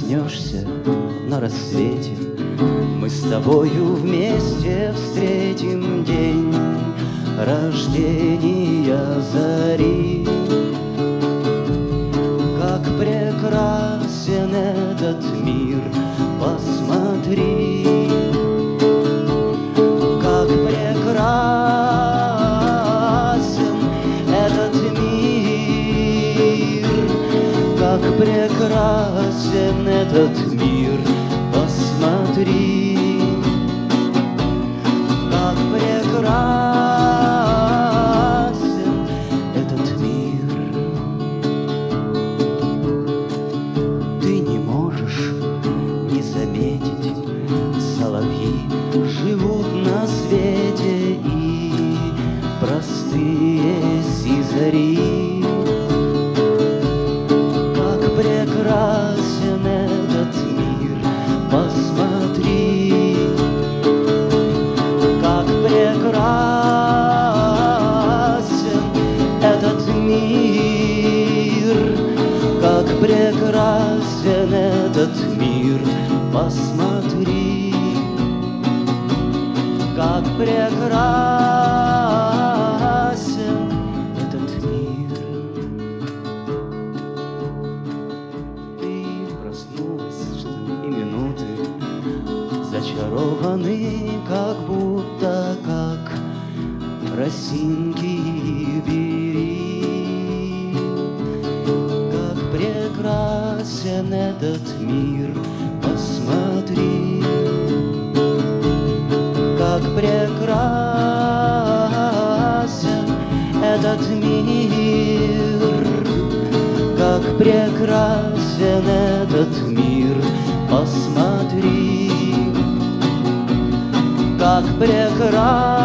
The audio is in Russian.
проснешься на рассвете, мы с тобою вместе встретим день рождения зари. Как прекрасен этот мир, посмотри, как прекрасен этот мир, как прекрасен этот мир, посмотри, как прекрасен этот мир. Ты не можешь не заметить, соловьи живут на свете и простые сизари. Как прекрасен этот мир, посмотри, как прекрасен этот мир, как прекрасен этот мир, посмотри, как прекрасен этот мир. Ты проснулась, что и минуты зачарованы, как будто как росинки бери. Как прекрасен этот мир, посмотри, как прекрасен этот мир, как прекрасен этот мир, посмотри, как прекрасен